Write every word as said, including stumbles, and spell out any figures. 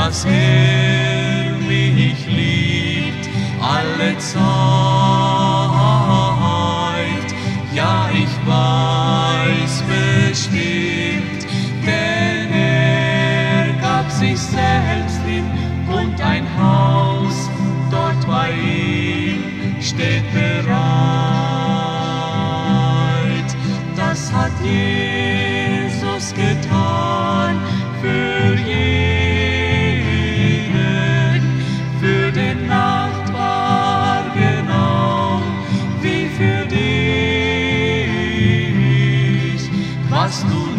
dass er mich liebt alle Zeit. Ja, ich weiß bestimmt, denn er gab sich selbst hin und ein Haus dort bei ihm steht bereit. Das hat Jesus getan für jeden, für den Nachbar genau wie für dich. Was du